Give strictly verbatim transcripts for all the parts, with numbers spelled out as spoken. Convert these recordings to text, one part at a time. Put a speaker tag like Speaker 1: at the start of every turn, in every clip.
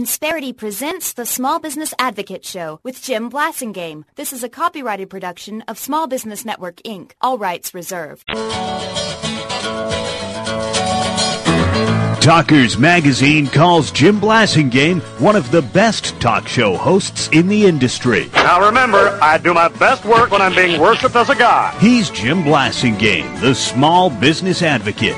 Speaker 1: Insperity presents the Small Business Advocate Show with Jim Blasingame. This is a copyrighted production of Small Business Network, Incorporated. All rights reserved.
Speaker 2: Talkers Magazine calls Jim Blasingame one of the best talk show hosts in the industry.
Speaker 3: Now remember, I do my best work when I'm being worshipped as a god.
Speaker 2: He's Jim Blasingame, the Small Business Advocate.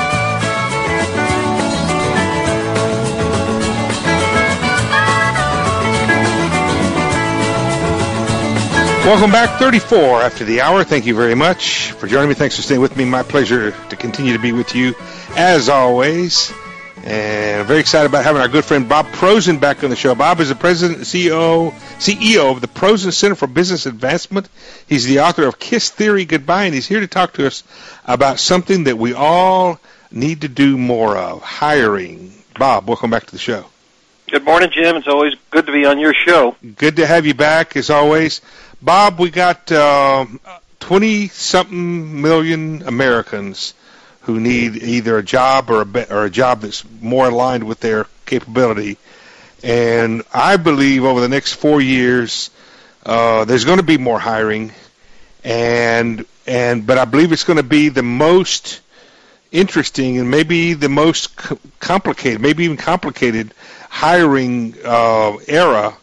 Speaker 4: Welcome back, thirty-four after the hour. Thank you very much for joining me. Thanks for staying with me. My pleasure to continue to be with you, as always. And I'm very excited about having our good friend Bob Prozin back on the show. Bob is the president and C E O, C E O of the Prozin Center for Business Advancement. He's the author of Kiss Theory Goodbye, and he's here to talk to us about something that we all need to do more of, hiring. Bob, welcome back to the show.
Speaker 5: Good morning, Jim. It's always good to be on your show.
Speaker 4: Good to have you back, as always. Bob, we got twenty-something uh, million Americans who need either a job or a, be- or a job that's more aligned with their capability. And I believe over the next four years, uh, there's going to be more hiring. And and but I believe it's going to be the most interesting and maybe the most co- complicated, maybe even complicated hiring uh, era.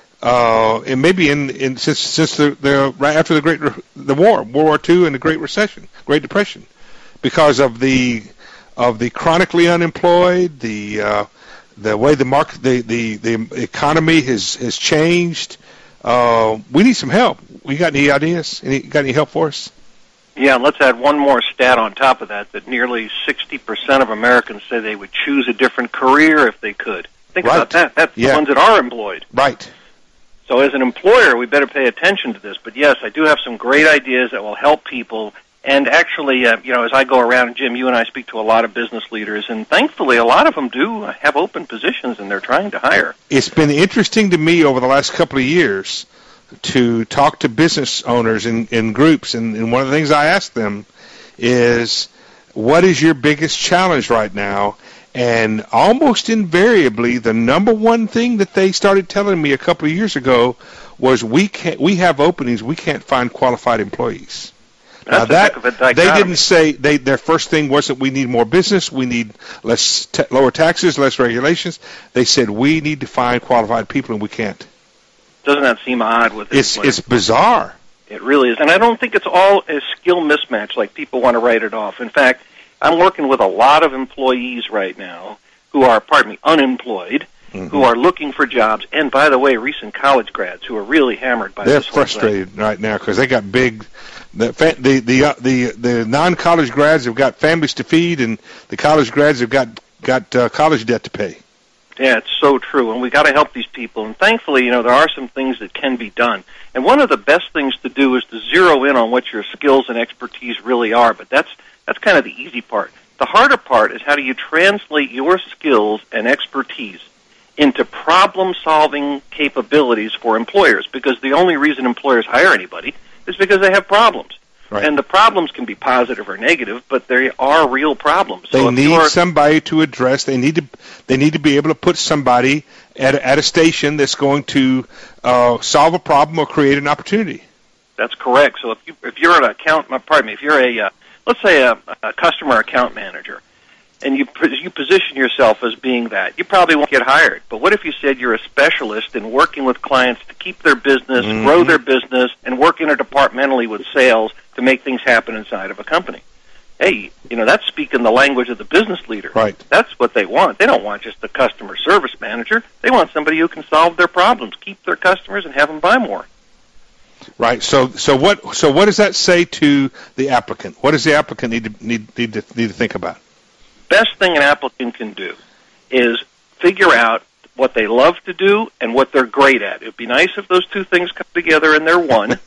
Speaker 4: Uh, and maybe in, in since since the, the right after the great the war World War Two and the Great Recession, Great Depression, because of the of the chronically unemployed, the uh, the way the market the, the, the economy has has changed. Uh, we need some help. We got any ideas? Any got any help for us?
Speaker 5: Yeah, and let's add one more stat on top of that: that nearly sixty percent of Americans say they would choose a different career if they could. Think
Speaker 4: right.
Speaker 5: about that. That's
Speaker 4: yeah.
Speaker 5: the ones that are employed.
Speaker 4: Right.
Speaker 5: So as an employer, we better pay attention to this. But yes, I do have some great ideas that will help people. And actually, uh, you know, as I go around, Jim, you and I speak to a lot of business leaders, and thankfully a lot of them do have open positions, and they're trying to hire.
Speaker 4: It's been interesting to me over the last couple of years to talk to business owners in, in groups, and, and one of the things I ask them is, what is your biggest challenge right now? And almost invariably, the number one thing that they started telling me a couple of years ago was, we can't, we have openings, we can't find qualified employees.
Speaker 5: That's
Speaker 4: now
Speaker 5: a
Speaker 4: that,
Speaker 5: heck of a dichotomy.
Speaker 4: they didn't say, they, their first thing wasn't we need more business, we need less t- lower taxes, less regulations. They said we need to find qualified people, and we can't.
Speaker 5: Doesn't that seem odd with this?
Speaker 4: It's, it's bizarre.
Speaker 5: It really is. And I don't think it's all a skill mismatch like people want to write it off. In fact, I'm working with a lot of employees right now who are, pardon me, unemployed, mm-hmm. who are looking for jobs, and, by the way, recent college grads who are really hammered by
Speaker 4: They're
Speaker 5: this whole
Speaker 4: frustrated
Speaker 5: thing.
Speaker 4: right now because they got big the the the uh, the, the non-college grads have got families to feed, and the college grads have got got uh, college debt to pay.
Speaker 5: Yeah, it's so true, and we got to help these people. And thankfully, you know, there are some things that can be done. And one of the best things to do is to zero in on what your skills and expertise really are. But that's that's kind of the easy part. The harder part is, how do you translate your skills and expertise into problem-solving capabilities for employers? Because the only reason employers hire anybody is because they have problems.
Speaker 4: Right.
Speaker 5: And the problems can be positive or negative, but they are real problems.
Speaker 4: They
Speaker 5: so if
Speaker 4: need somebody to address. They need to. They need to be able to put somebody at a, at a station that's going to uh, solve a problem or create an opportunity.
Speaker 5: That's correct. So if you if you're an account, pardon me, if you're a uh, let's say a, a customer account manager, and you you position yourself as being that, you probably won't get hired. But what if you said you're a specialist in working with clients to keep their business,
Speaker 4: mm-hmm.
Speaker 5: grow their business, and work interdepartmentally with sales to make things happen inside of a company? Hey, you know, that's speaking the language of the business leader.
Speaker 4: Right.
Speaker 5: That's what they want. They don't want just a customer service manager. They want somebody who can solve their problems, keep their customers, and have them buy more.
Speaker 4: Right. So, so what? So, what does that say to the applicant? What does the applicant need to need need to need to think about?
Speaker 5: Best thing an applicant can do is figure out what they love to do and what they're great at. It would be nice if those two things come together and they're one.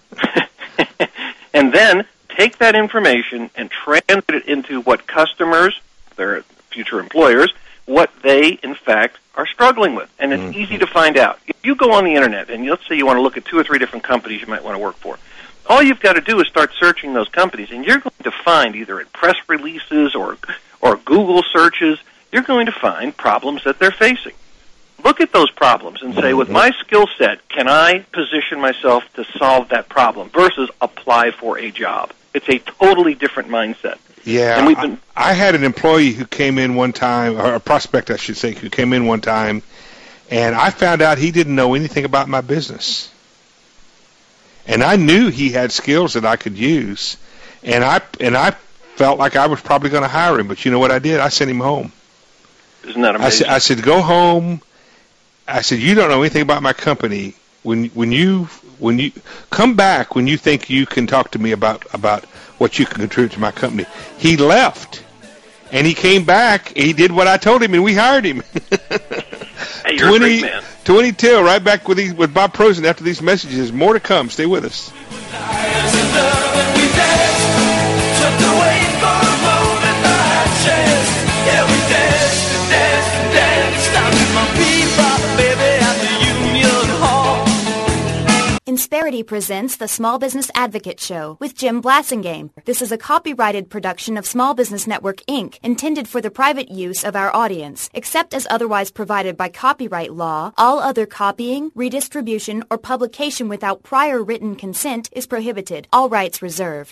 Speaker 5: And then take that information and translate it into what customers, their future employers, what they, in fact, are struggling with. And it's mm-hmm. easy to find out. If you go on the Internet, and let's say you want to look at two or three different companies you might want to work for, all you've got to do is start searching those companies, and you're going to find, either in press releases or or Google searches, you're going to find problems that they're facing. look at those problems and say, with my skill set, can I position myself to solve that problem versus apply for a job? It's a totally different mindset.
Speaker 4: Yeah,
Speaker 5: and we've been,
Speaker 4: I, I had an employee who came in one time, or a prospect, I should say, who came in one time, and I found out he didn't know anything about my business. And I knew he had skills that I could use, and I and I felt like I was probably going to hire him. But you know what I did? I sent him home.
Speaker 5: Isn't that amazing?
Speaker 4: I said, I said, go home. I said, you don't know anything about my company. When when you when you come back, when you think you can talk to me about about what you can contribute to my company. He left, and he came back. He did what I told him, and we hired him.
Speaker 5: Hey, you're
Speaker 4: twenty,
Speaker 5: a great man.
Speaker 4: twenty-two, right back with these, with Bob Prosen after these messages. More to come. Stay with us.
Speaker 1: Insperity presents the Small Business Advocate Show with Jim Blasingame. This is a copyrighted production of Small Business Network, Incorporated, intended for the private use of our audience. Except as otherwise provided by copyright law, all other copying, redistribution, or publication without prior written consent is prohibited. All rights reserved.